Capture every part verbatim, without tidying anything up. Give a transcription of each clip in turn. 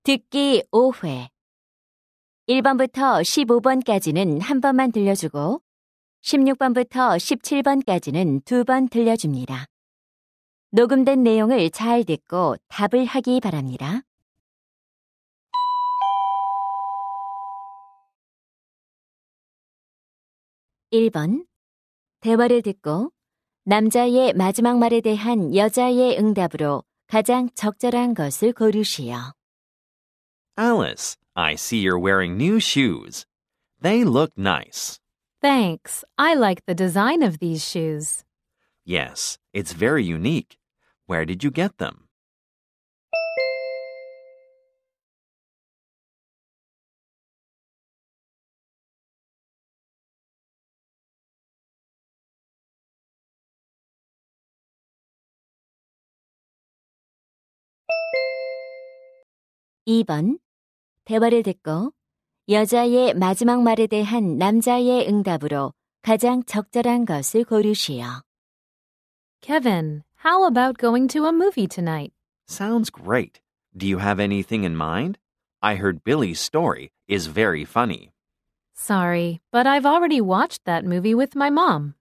듣기 오 회. 일 번부터 십오 번까지는 한 번만 들려주고 십육 번부터 십칠 번까지는 두 번 들려줍니다. 녹음된 내용을 잘 듣고 답을 하기 바랍니다. 일 번. 대화를 듣고 남자의 마지막 말에 대한 여자의 응답으로 가장 적절한 것을 고르시오. Alice, I see you're wearing new shoes. They look nice. Thanks. I like the design of these shoes. Yes, it's very unique. Where did you get them? 이 번. 대화를 듣고 여자의 마지막 말에 대한 남자의 응답으로 가장 적절한 것을 고르시오. Kevin, how about going to a movie tonight? Sounds great. Do you have anything in mind? I heard Billy's story is very funny. Sorry, but I've already watched that movie with my mom.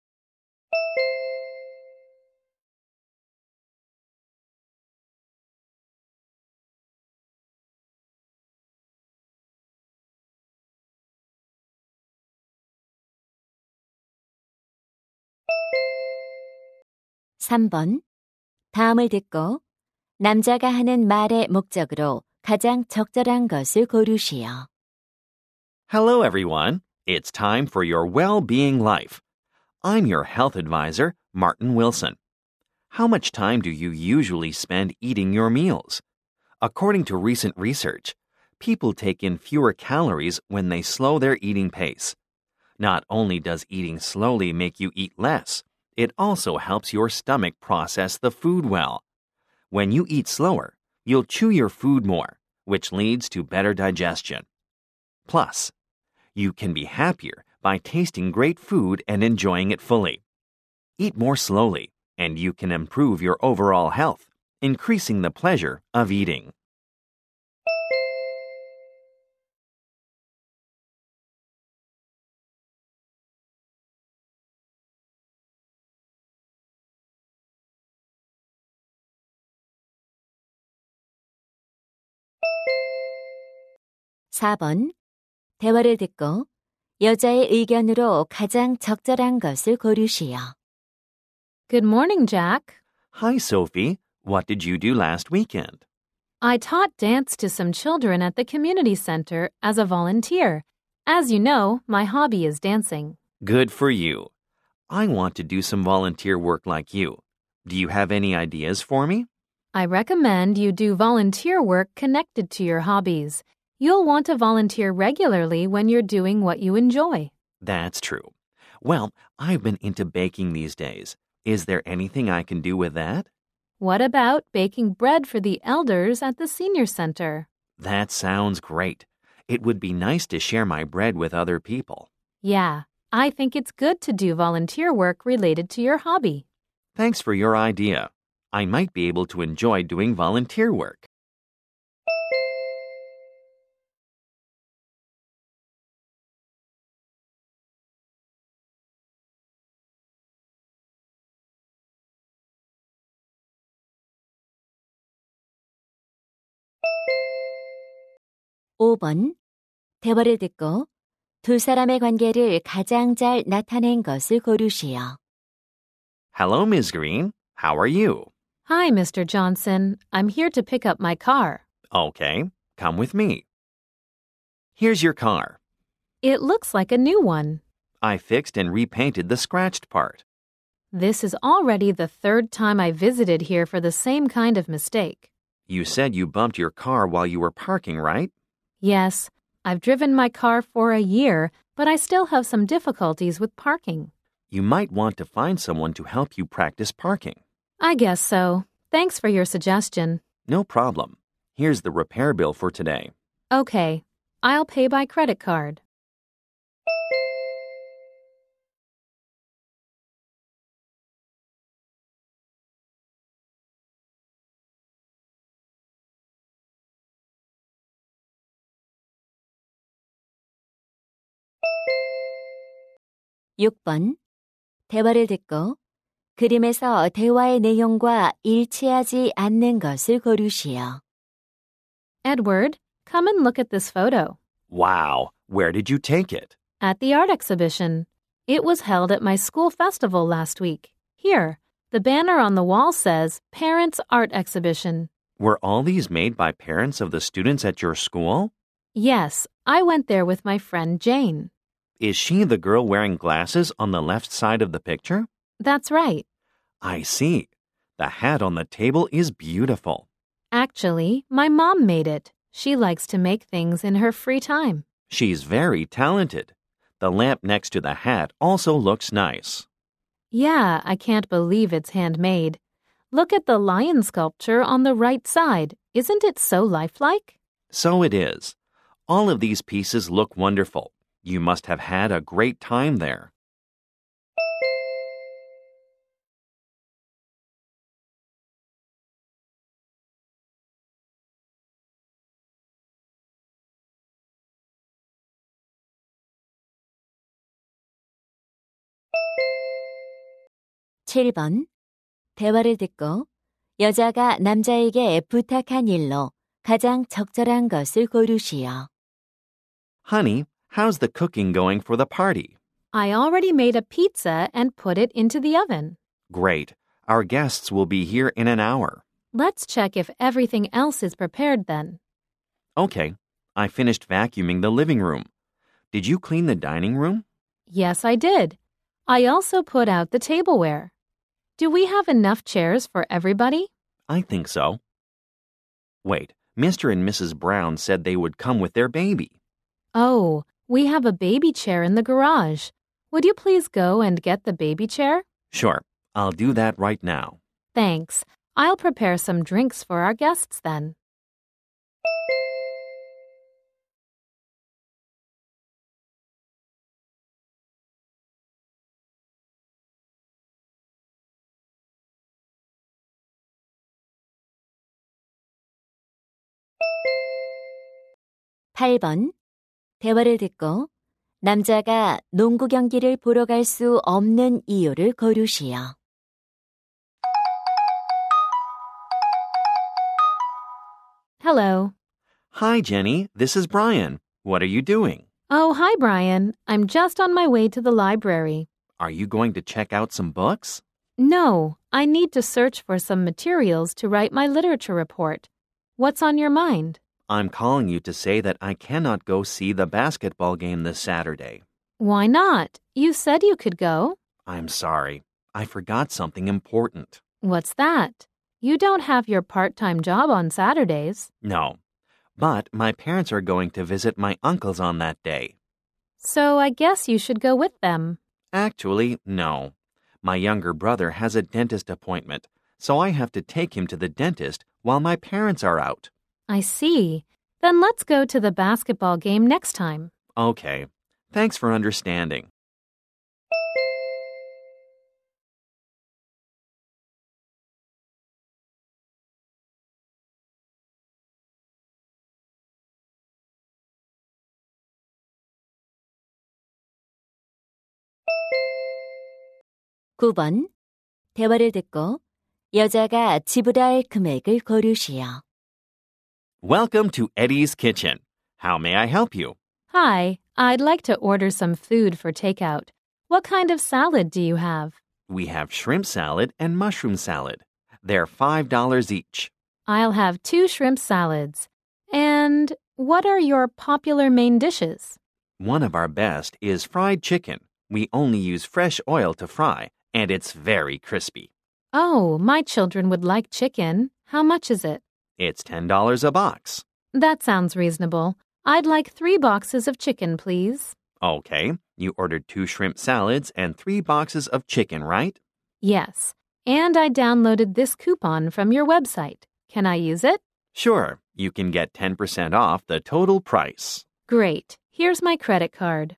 삼 번. 다음을 듣고 남자가 하는 말의 목적으로 가장 적절한 것을 고르시오. Hello, everyone. It's time for your well-being life. I'm your health advisor, Martin Wilson. How much time do you usually spend eating your meals? According to recent research, people take in fewer calories when they slow their eating pace. Not only does eating slowly make you eat less, it also helps your stomach process the food well. When you eat slower, you'll chew your food more, which leads to better digestion. Plus, you can be happier by tasting great food and enjoying it fully. Eat more slowly, and you can improve your overall health, increasing the pleasure of eating. 사 번. 대화를 듣고 여자의 의견으로 가장 적절한 것을 고르시오. Good morning, Jack. Hi, Sophie. What did you do last weekend? I taught dance to some children at the community center as a volunteer. As you know, my hobby is dancing. Good for you. I want to do some volunteer work like you. Do you have any ideas for me? I recommend you do volunteer work connected to your hobbies. You'll want to volunteer regularly when you're doing what you enjoy. That's true. Well, I've been into baking these days. Is there anything I can do with that? What about baking bread for the elders at the senior center? That sounds great. It would be nice to share my bread with other people. Yeah, I think it's good to do volunteer work related to your hobby. Thanks for your idea. I might be able to enjoy doing volunteer work. 오 번. 대화를 듣고 두 사람의 관계를 가장 잘 나타낸 것을 고르시오. Hello, Miz Green. How are you? Hi, Mister Johnson. I'm here to pick up my car. Okay, come with me. Here's your car. It looks like a new one. I fixed and repainted the scratched part. This is already the third time I visited here for the same kind of mistake. You said you bumped your car while you were parking, right? Yes, I've driven my car for a year, but I still have some difficulties with parking. You might want to find someone to help you practice parking. I guess so. Thanks for your suggestion. No problem. Here's the repair bill for today. Okay, I'll pay by credit card. 육 번. 대화를 듣고 그림에서 대화의 내용과 일치하지 않는 것을 고르시오. Edward, come and look at this photo. Wow, where did you take it? At the art exhibition. It was held at my school festival last week. Here, the banner on the wall says Parents Art Exhibition. Were all these made by parents of the students at your school? Yes, I went there with my friend Jane. Is she the girl wearing glasses on the left side of the picture? That's right. I see. The hat on the table is beautiful. Actually, my mom made it. She likes to make things in her free time. She's very talented. The lamp next to the hat also looks nice. Yeah, I can't believe it's handmade. Look at the lion sculpture on the right side. Isn't it so lifelike? So it is. All of these pieces look wonderful. You must have had a great time there. 칠 번. 대화를 듣고 여자가 남자에게 부탁한 일로 가장 적절한 것을 고르시오. Honey, how's the cooking going for the party? I already made a pizza and put it into the oven. Great. Our guests will be here in an hour. Let's check if everything else is prepared then. Okay. I finished vacuuming the living room. Did you clean the dining room? Yes, I did. I also put out the tableware. Do we have enough chairs for everybody? I think so. Wait, Mister and Missus Brown said they would come with their baby. Oh, we have a baby chair in the garage. Would you please go and get the baby chair? Sure, I'll do that right now. Thanks. I'll prepare some drinks for our guests then. 팔 번. 대화를 듣고 남자가 농구 경기를 보러 갈 수 없는 이유를 고르시오. Hello. Hi, Jenny. This is Brian. What are you doing? Oh, hi, Brian. I'm just on my way to the library. Are you going to check out some books? No, I need to search for some materials to write my literature report. What's on your mind? I'm calling you to say that I cannot go see the basketball game this Saturday. Why not? You said you could go. I'm sorry. I forgot something important. What's that? You don't have your part-time job on Saturdays. No, but my parents are going to visit my uncles on that day. So I guess you should go with them. Actually, no. My younger brother has a dentist appointment, so I have to take him to the dentist while my parents are out. I see. Then let's go to the basketball game next time. Okay. Thanks for understanding. 구 번. 대화를 듣고 여자가 지불할 금액을 고르시오. Welcome to Eddie's Kitchen. How may I help you? Hi, I'd like to order some food for takeout. What kind of salad do you have? We have shrimp salad and mushroom salad. They're five dollars each. I'll have two shrimp salads. And what are your popular main dishes? One of our best is fried chicken. We only use fresh oil to fry, and it's very crispy. Oh, my children would like chicken. How much is it? It's ten dollars a box. That sounds reasonable. I'd like three boxes of chicken, please. Okay, you ordered two shrimp salads and three boxes of chicken, right? Yes, and I downloaded this coupon from your website. Can I use it? Sure, you can get ten percent off the total price. Great. Here's my credit card.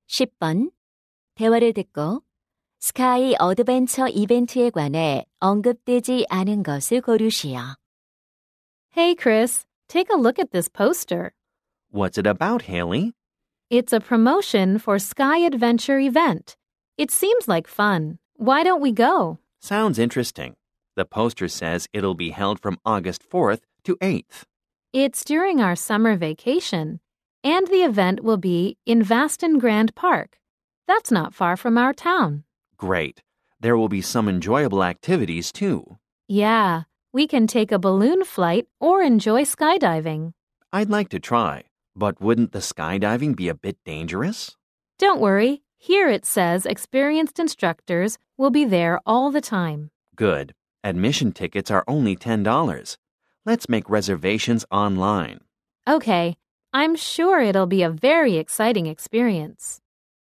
십 번. 대화를 듣고 스카이 어드벤처 이벤트에 관해 언급되지 않은 것을 고르시오. Hey, Chris, take a look at this poster. What's it about, Haley? It's a promotion for Sky Adventure event. It seems like fun. Why don't we go? Sounds interesting. The poster says it'll be held from August fourth to eighth. It's during our summer vacation, and the event will be in Vaston Grand Park. That's not far from our town. Great. There will be some enjoyable activities, too. Yeah, we can take a balloon flight or enjoy skydiving. I'd like to try, but wouldn't the skydiving be a bit dangerous? Don't worry. Here it says experienced instructors will be there all the time. Good. Admission tickets are only ten dollars. Let's make reservations online. Okay, I'm sure it'll be a very exciting experience.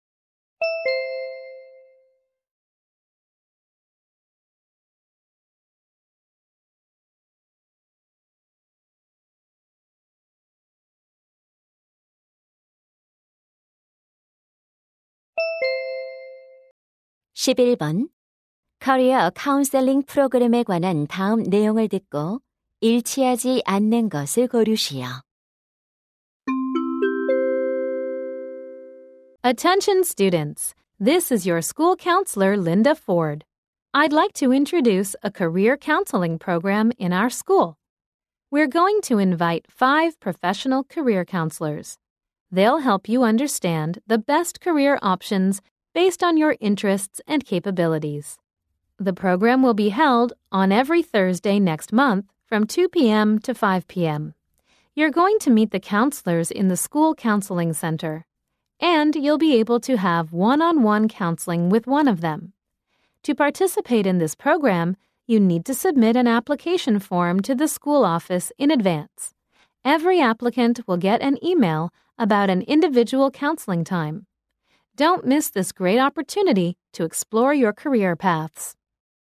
십일 번. 커리어 카운셀링 프로그램에 관한 다음 내용을 듣고 일치하지 않는 것을 고르시오. Attention students, this is your school counselor, Linda Ford. I'd like to introduce a career counseling program in our school. We're going to invite five professional career counselors. They'll help you understand the best career options based on your interests and capabilities. The program will be held on every Thursday next month from two p.m. to five p.m. You're going to meet the counselors in the school counseling center, and you'll be able to have one-on-one counseling with one of them. To participate in this program, you need to submit an application form to the school office in advance. Every applicant will get an email about an individual counseling time. Don't miss this great opportunity to explore your career paths.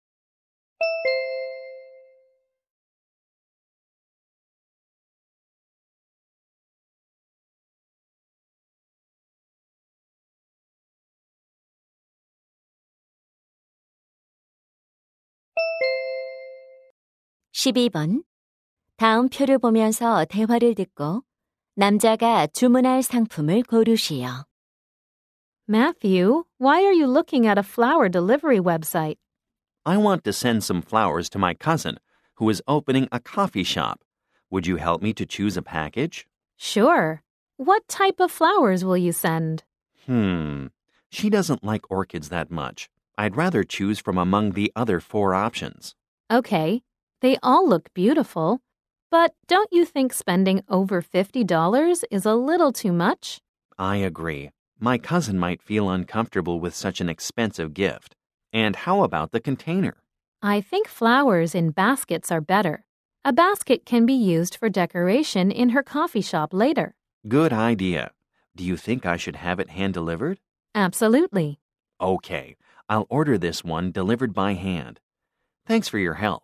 십이 번. 다음 표를 보면서 대화를 듣고 남자가 주문할 상품을 고르시오. Matthew, why are you looking at a flower delivery website? I want to send some flowers to my cousin, who is opening a coffee shop. Would you help me to choose a package? Sure. What type of flowers will you send? Hmm. She doesn't like orchids that much. I'd rather choose from among the other four options. Okay. They all look beautiful. But don't you think spending over fifty dollars is a little too much? I agree. My cousin might feel uncomfortable with such an expensive gift. And how about the container? I think flowers in baskets are better. A basket can be used for decoration in her coffee shop later. Good idea. Do you think I should have it hand-delivered? Absolutely. Okay. I'll order this one delivered by hand. Thanks for your help.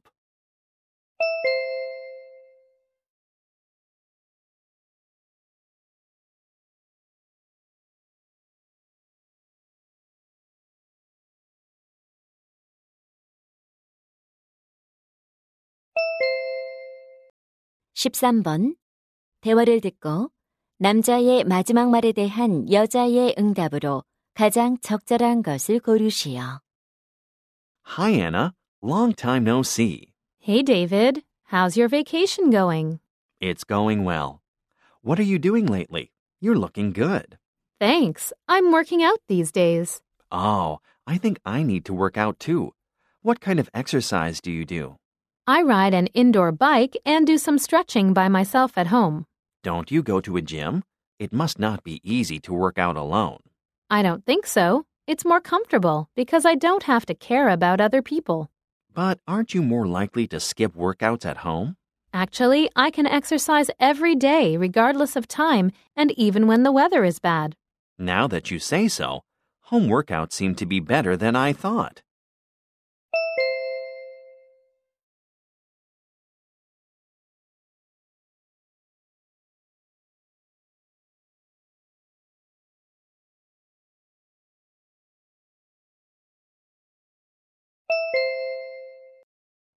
십삼 번. 대화를 듣고 남자의 마지막 말에 대한 여자의 응답으로 가장 적절한 것을 고르시오. Hi, Anna. Long time no see. Hey, David. How's your vacation going? It's going well. What are you doing lately? You're looking good. Thanks. I'm working out these days. Oh, I think I need to work out too. What kind of exercise do you do? I ride an indoor bike and do some stretching by myself at home. Don't you go to a gym? It must not be easy to work out alone. I don't think so. It's more comfortable because I don't have to care about other people. But aren't you more likely to skip workouts at home? Actually, I can exercise every day regardless of time and even when the weather is bad. Now that you say so, home workouts seem to be better than I thought.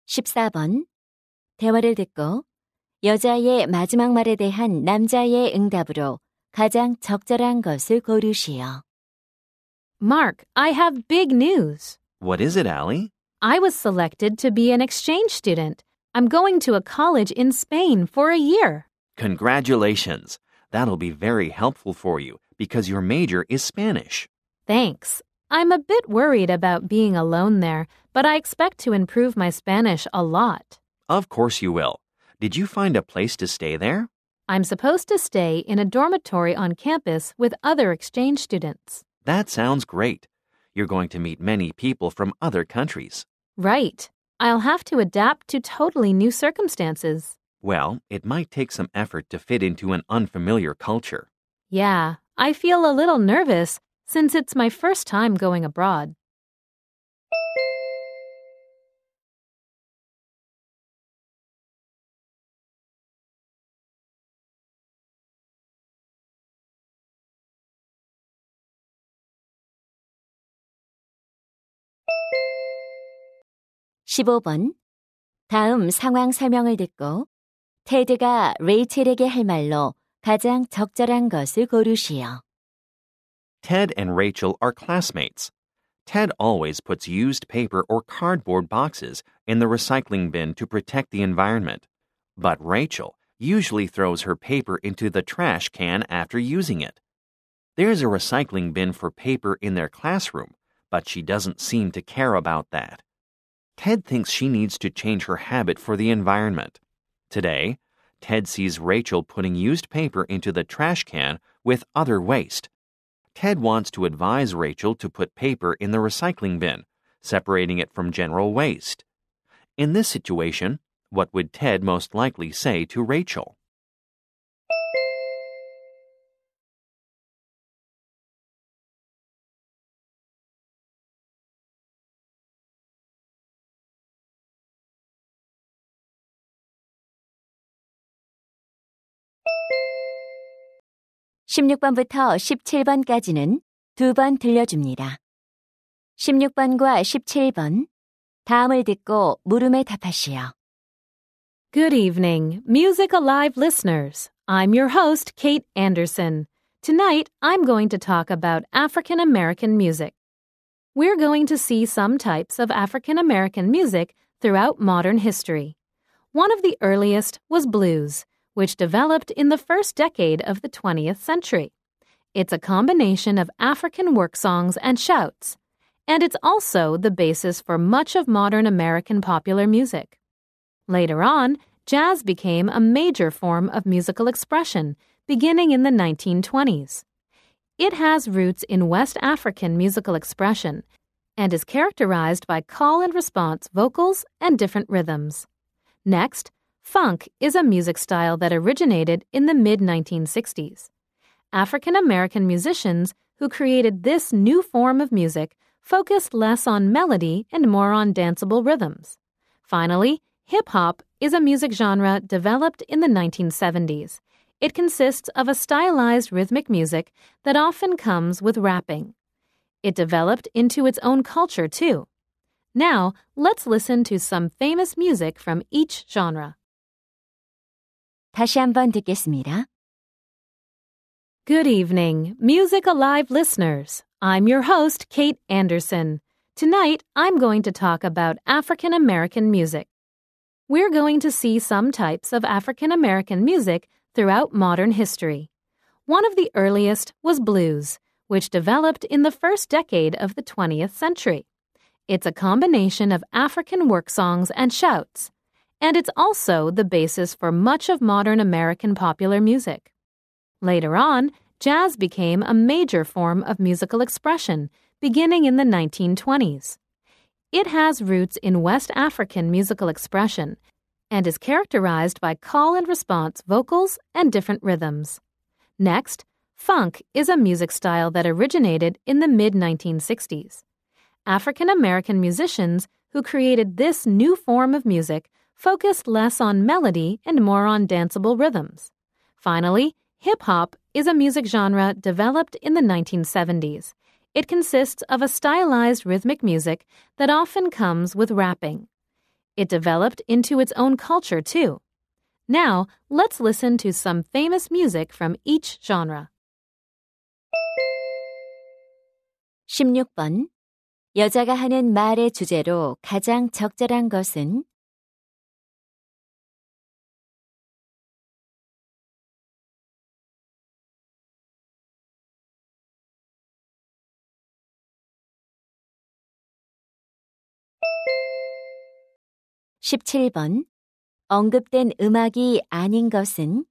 십사 번. 대화를 듣고 여자의 마지막 말에 대한 남자의 응답으로 가장 적절한 것을 고르시오. Mark, I have big news. What is it, Allie? I was selected to be an exchange student. I'm going to a college in Spain for a year. Congratulations. That'll be very helpful for you because your major is Spanish. Thanks. I'm a bit worried about being alone there, but I expect to improve my Spanish a lot. Of course you will. Did you find a place to stay there? I'm supposed to stay in a dormitory on campus with other exchange students. That sounds great. You're going to meet many people from other countries. Right. I'll have to adapt to totally new circumstances. Well, it might take some effort to fit into an unfamiliar culture. Yeah, I feel a little nervous since it's my first time going abroad. 십오 번. 다음 상황 설명을 듣고 테드가 레이첼에게 할 말로 가장 적절한 것을 고르시오. Ted and Rachel are classmates. Ted always puts used paper or cardboard boxes in the recycling bin to protect the environment. But Rachel usually throws her paper into the trash can after using it. There's a recycling bin for paper in their classroom, but she doesn't seem to care about that. Ted thinks she needs to change her habit for the environment. Today, Ted sees Rachel putting used paper into the trash can with other waste. Ted wants to advise Rachel to put paper in the recycling bin, separating it from general waste. In this situation, what would Ted most likely say to Rachel? 십육 번부터 십칠 번까지는 두 번 들려줍니다. 십육 번과 십칠 번. 다음을 듣고 물음에 답하시오. Good evening, Music Alive listeners. I'm your host, Kate Anderson. Tonight, I'm going to talk about African American music. We're going to see some types of African American music throughout modern history. One of the earliest was blues, which developed in the first decade of the twentieth century. It's a combination of African work songs and shouts, and it's also the basis for much of modern American popular music. Later on, jazz became a major form of musical expression, beginning in the nineteen twenties. It has roots in West African musical expression and is characterized by call and response vocals and different rhythms. Next, funk is a music style that originated in the mid nineteen sixties. African American musicians who created this new form of music focused less on melody and more on danceable rhythms. Finally, hip-hop is a music genre developed in the nineteen seventies. It consists of a stylized rhythmic music that often comes with rapping. It developed into its own culture, too. Now, let's listen to some famous music from each genre. 다시 한번 듣겠습니다. Good evening, Music Alive listeners. I'm your host, Kate Anderson. Tonight, I'm going to talk about African American music. We're going to see some types of African American music throughout modern history. One of the earliest was blues, which developed in the first decade of the twentieth century. It's a combination of African work songs and shouts, and it's also the basis for much of modern American popular music. Later on, jazz became a major form of musical expression, beginning in the nineteen twenties. It has roots in West African musical expression and is characterized by call and response vocals and different rhythms. Next, funk is a music style that originated in the mid nineteen sixties. African American musicians who created this new form of music focused less on melody and more on danceable rhythms. Finally, hip-hop is a music genre developed in the nineteen seventies. It consists of a stylized rhythmic music that often comes with rapping. It developed into its own culture, too. Now, let's listen to some famous music from each genre. 십육 번. 여자가 하는 말의 주제로 가장 적절한 것은? 십칠 번. 언급된 음악이 아닌 것은?